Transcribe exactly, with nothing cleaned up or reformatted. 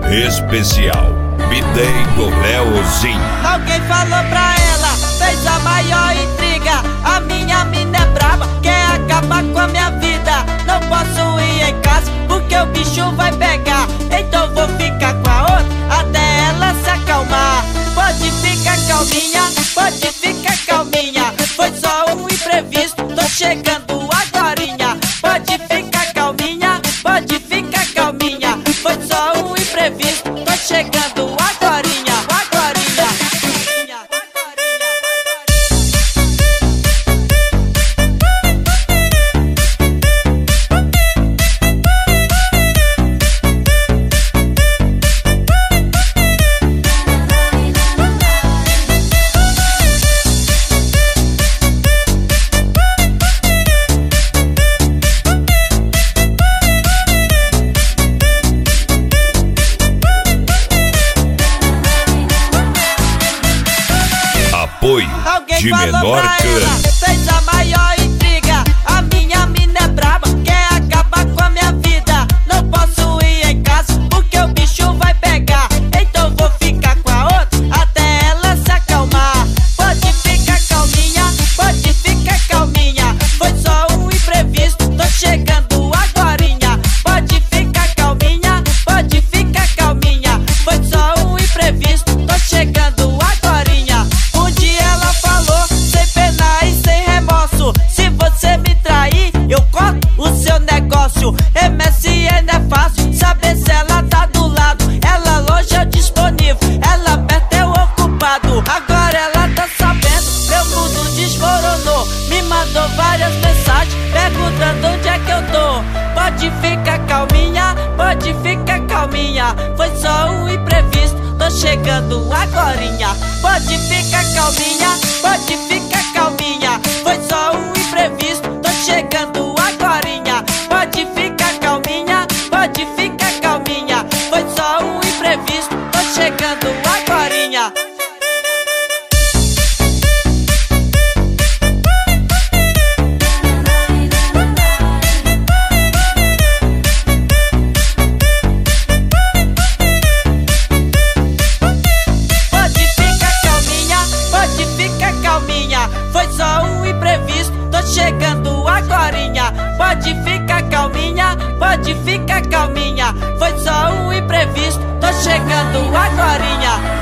especial Bideiro Leozinho. Alguém falou pra ela, fez a maior intriga. A minha mina é braba, quer acabar com a minha vida. Não posso ir em casa porque o bicho vai pegar. Então vou ficar com a outra até ela se acalmar. Pode ficar calminha, pode ficar calminha. Foi só um imprevisto, tô chegando agorinha. Pode ficar calminha, pode ficar calminha. Foi só um imprevisto, tô chegando agorinha, agorinha. Apoio Alguém de falou menor pra clã. ela, fez a maior intriga. A minha mina é braba, quer acabar com a minha vida. Não posso ir em casa porque o bicho vai pegar. Então vou ficar com a outra até ela se acalmar. Pode ficar calminha, pode ficar calminha. Foi só um imprevisto, tô chegando agorinha. Pode ficar calminha, pode ficar calminha. Foi só um imprevisto, tô chegando agorinha. Um dia ela falou, sem pena e sem remorso: se você me trair, eu corto o seu negócio. M S N é fácil, saber se ela tá do lado. Ela longe é disponível, ela perto é o ocupado. Agora ela tá sabendo, meu mundo desmoronou. Me mandou várias mensagens perguntando onde é que eu tô. Pode ficar calminha, pode ficar calminha. Foi só um imprevisto, tô chegando agorinha. Pode ficar calminha, pode ficar calminha. Foi só um imprevisto, tô chegando agorinha. Pode ficar calminha, pode ficar calminha. Foi só um imprevisto, tô chegando agorinha. Pode ficar calminha, pode ficar calminha. Foi só um imprevisto, tô chegando agorinha. Pode ficar calminha, pode ficar calminha. Foi só um imprevisto, tô chegando agorinha.